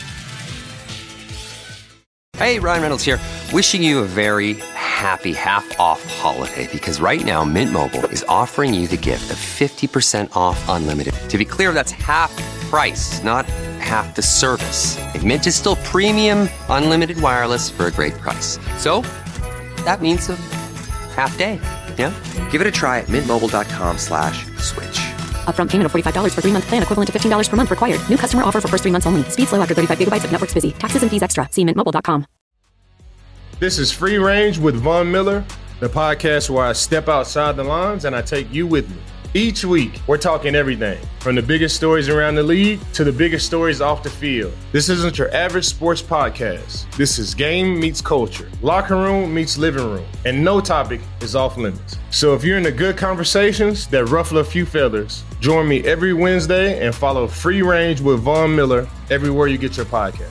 Hey, Ryan Reynolds here. Wishing you a very happy half-off holiday, because right now Mint Mobile is offering you the gift of fifty percent off unlimited. To be clear, that's half price, not half the service. And Mint is still premium unlimited wireless for a great price. So that means a half day. Yeah? Give it a try at mintmobile.com slash switch. Upfront payment of forty-five dollars for three-month plan, equivalent to fifteen dollars per month required. New customer offer for first three months only. Speed slow after thirty-five gigabytes if network's busy. Taxes and fees extra. See mint mobile dot com. This is Free Range with Von Miller, the podcast where I step outside the lines and I take you with me. Each week, we're talking everything from the biggest stories around the league to the biggest stories off the field. This isn't your average sports podcast. This is game meets culture, locker room meets living room, and no topic is off limits. So if you're into good conversations that ruffle a few feathers, join me every Wednesday and follow Free Range with Von Miller everywhere you get your podcast.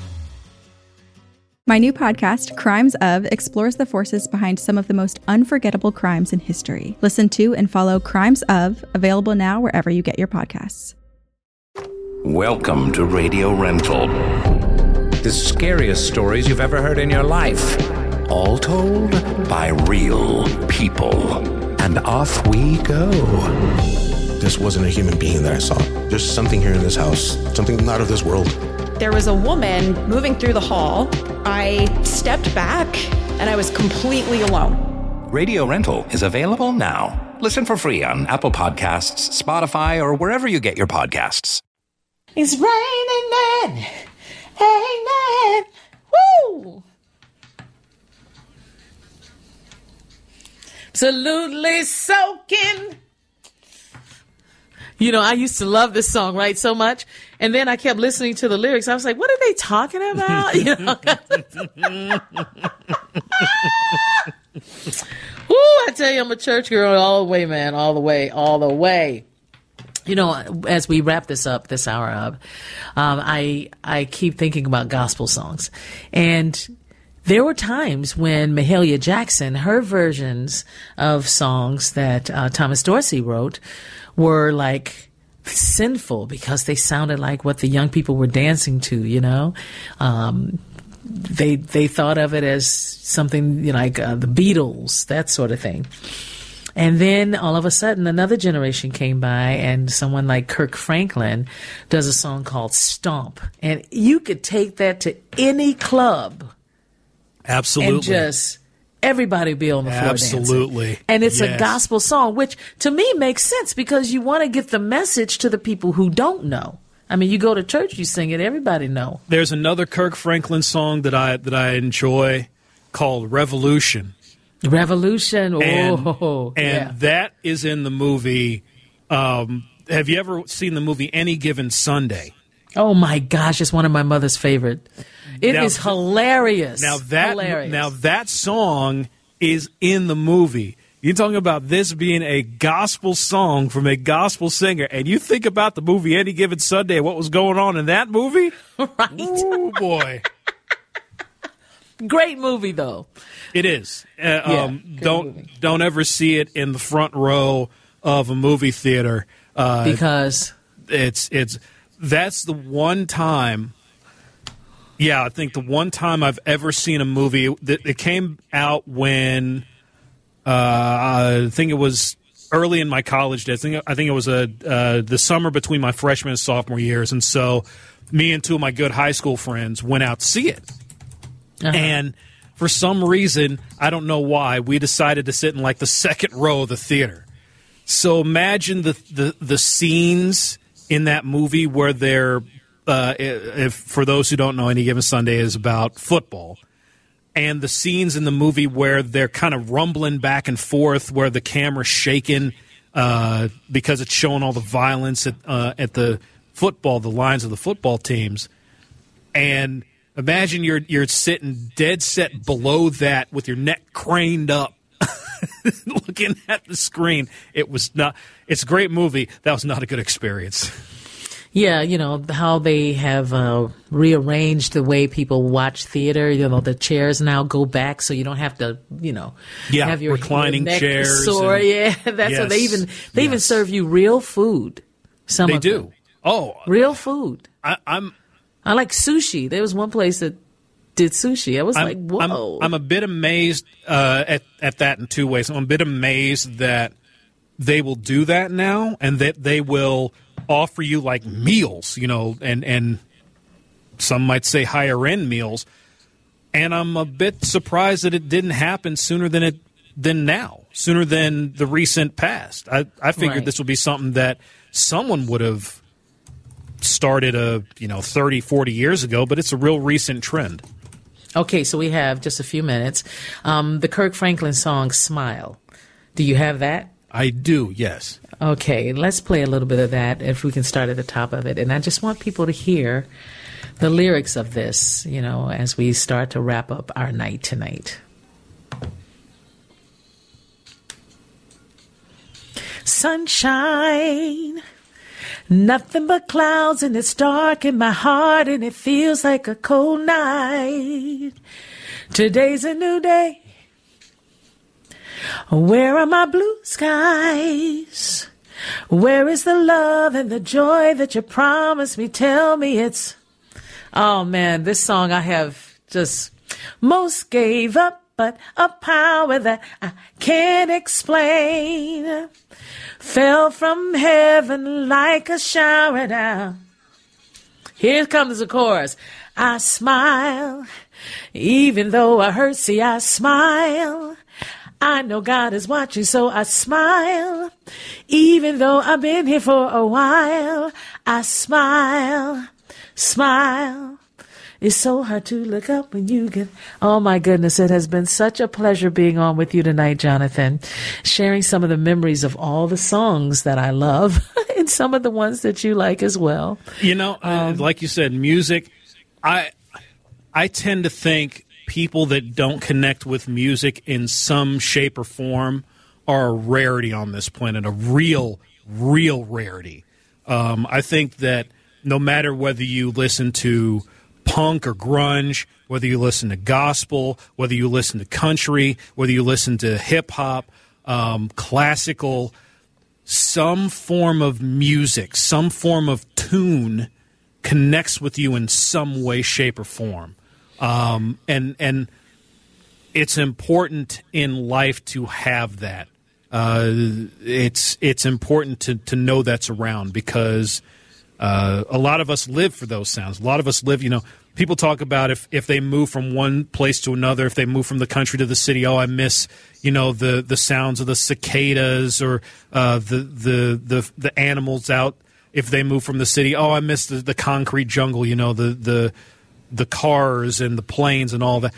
My new podcast, Crimes Of, explores the forces behind some of the most unforgettable crimes in history. Listen to and follow Crimes Of, available now wherever you get your podcasts. Welcome to Radio Rental. The scariest stories you've ever heard in your life. All told by real people. And off we go. This wasn't a human being that I saw. There's something here in this house, something not of this world. There was a woman moving through the hall. I stepped back and I was completely alone. Radio Rental is available now. Listen for free on Apple Podcasts, Spotify, or wherever you get your podcasts. It's raining men. Amen. Woo! Absolutely soaking. You know, I used to love this song, right, so much. And then I kept listening to the lyrics. I was like, what are they talking about? You know? Ooh, I tell you, I'm a church girl all the way, man, all the way, all the way. You know, as we wrap this up, this hour up, um, I I keep thinking about gospel songs. And there were times when Mahalia Jackson, her versions of songs that uh, Thomas Dorsey wrote were like sinful because they sounded like what the young people were dancing to, you know. Um, they they thought of it as something, you know, like uh, the Beatles, that sort of thing. And then all of a sudden another generation came by and someone like Kirk Franklin does a song called Stomp. And you could take that to any club. Absolutely. And just everybody be on the floor Absolutely. dancing. And it's yes. a gospel song, which to me makes sense because you want to get the message to the people who don't know. I mean, you go to church, you sing it, everybody know. There's another Kirk Franklin song that I that I enjoy called Revolution. Revolution. And, oh, and yeah. that is in the movie. Um, have you ever seen the movie Any Given Sunday? Oh my gosh, it's one of my mother's favorite. It now, is hilarious. Now that hilarious. now that song is in the movie. You're talking about this being a gospel song from a gospel singer, and you think about the movie Any Given Sunday, what was going on in that movie? Right. Oh boy. Great movie though. It is. Uh, yeah, um, don't movie. don't ever see it in the front row of a movie theater uh, because it's it's that's the one time. Yeah, I think the one time I've ever seen a movie that it came out when uh, I think it was early in my college days. I think I think it was a uh, the summer between my freshman and sophomore years, and so me and two of my good high school friends went out to see it. Uh-huh. And for some reason, I don't know why, we decided to sit in like the second row of the theater. So imagine the the, the scenes in that movie where they're uh, if for those who don't know, Any Given Sunday is about football. And the scenes in the movie where they're kind of rumbling back and forth, where the camera's shaking uh, because it's showing all the violence at, uh, at the football, the lines of the football teams. And imagine you're you're sitting dead set below that with your neck craned up, looking at the screen. It was not. It's a great movie. That was not a good experience. Yeah, you know, how they have uh, rearranged the way people watch theater. You know, the chairs now go back so you don't have to, you know, yeah, have your reclining your neck chairs. Sore. And, yeah, that's yes, what they even they yes. even serve you real food. Some they of do. them. Oh, real food. I, I'm. I like sushi. There was one place that did sushi. I was I'm, like, whoa. I'm, I'm a bit amazed uh, at at that in two ways. I'm a bit amazed that they will do that now, and that they will offer you like meals, you know, and, and some might say higher end meals. And I'm a bit surprised that it didn't happen sooner than it than now, sooner than the recent past. I, I figured Right. this would be something that someone would have started a, you know, thirty, forty years ago, but it's a real recent trend. Okay, so we have just a few minutes. Um, the Kirk Franklin song, Smile. Do you have that? I do, yes. Okay, let's play a little bit of that if we can start at the top of it. And I just want people to hear the lyrics of this, you know, as we start to wrap up our night tonight. Sunshine, nothing but clouds, and it's dark in my heart, and it feels like a cold night. Today's a new day. Where are my blue skies? Where is the love and the joy that you promised me? Tell me it's... Oh, man, this song I have just... Most gave up, but a power that I can't explain fell from heaven like a shower down. Here comes the chorus. I smile, even though I hurt, see, I smile. I know God is watching, so I smile. Even though I've been here for a while, I smile, smile. It's so hard to look up when you get... Oh, my goodness, it has been such a pleasure being on with you tonight, Jonathan, sharing some of the memories of all the songs that I love and some of the ones that you like as well. You know, um, like you said, music, I I tend to think people that don't connect with music in some shape or form are a rarity on this planet, a real, real rarity. Um, I think that no matter whether you listen to punk or grunge, whether you listen to gospel, whether you listen to country, whether you listen to hip-hop, um, classical, some form of music, some form of tune connects with you in some way, shape, or form. Um, and and it's important in life to have that. Uh, it's it's important to, to know that's around because uh, a lot of us live for those sounds. A lot of us live, you know, people talk about if, if they move from one place to another, if they move from the country to the city, oh, I miss, you know, the, the sounds of the cicadas or uh, the, the, the, the animals out. If they move from the city, oh, I miss the, the concrete jungle, you know, the, the the cars and the planes and all that.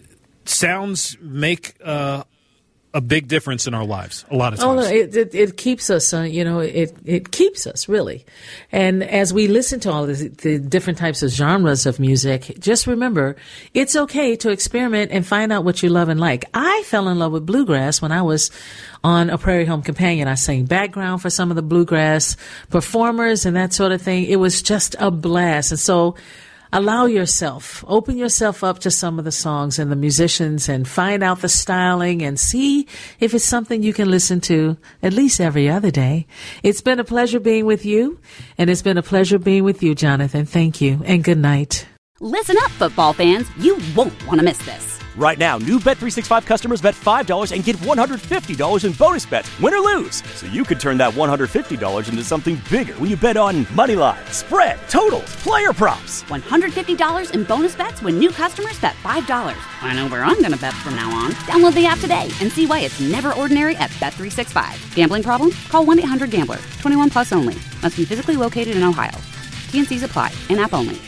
Sounds make uh, a big difference in our lives a lot of times. Oh, no, it, it, it keeps us, uh, you know, it, it keeps us, really. And as we listen to all the, the different types of genres of music, just remember, it's okay to experiment and find out what you love and like. I fell in love with bluegrass when I was on A Prairie Home Companion. I sang background for some of the bluegrass performers and that sort of thing. It was just a blast. And so allow yourself, open yourself up to some of the songs and the musicians and find out the styling and see if it's something you can listen to at least every other day. It's been a pleasure being with you, and it's been a pleasure being with you, Jonathan. Thank you, and good night. Listen up, football fans. You won't want to miss this. Right now, new Bet three sixty-five customers bet five dollars and get one hundred fifty dollars in bonus bets, win or lose. So you could turn that one hundred fifty dollars into something bigger when you bet on money line, spread, totals, player props. one hundred fifty dollars in bonus bets when new customers bet five dollars. I know where I'm going to bet from now on. Download the app today and see why it's never ordinary at Bet three sixty-five. Gambling problem? Call one eight hundred gambler. twenty-one plus only. Must be physically located in Ohio. T N Cs apply. In-app only.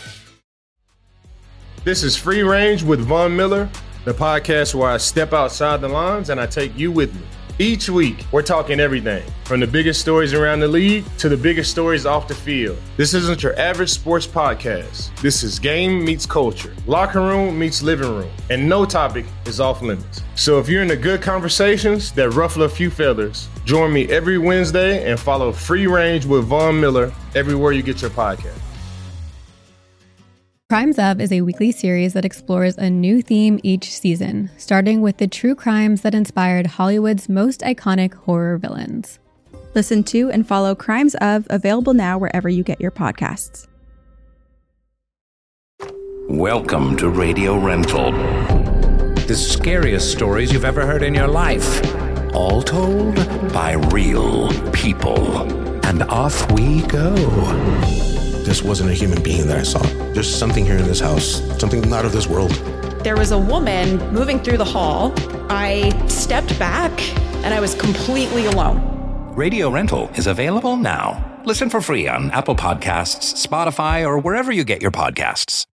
This is Free Range with Von Miller, the podcast where I step outside the lines and I take you with me. Each week, we're talking everything from the biggest stories around the league to the biggest stories off the field. This isn't your average sports podcast. This is game meets culture, locker room meets living room, and no topic is off limits. So if you're into good conversations that ruffle a few feathers, join me every Wednesday and follow Free Range with Von Miller everywhere you get your podcast. Crimes Of is a weekly series that explores a new theme each season, starting with the true crimes that inspired Hollywood's most iconic horror villains. Listen to and follow Crimes Of, available now wherever you get your podcasts. Welcome to Radio Rental. The scariest stories you've ever heard in your life. All told by real people. And off we go. This wasn't a human being that I saw. There's something here in this house, something not of this world. There was a woman moving through the hall. I stepped back and I was completely alone. Radio Rental is available now. Listen for free on Apple Podcasts, Spotify, or wherever you get your podcasts.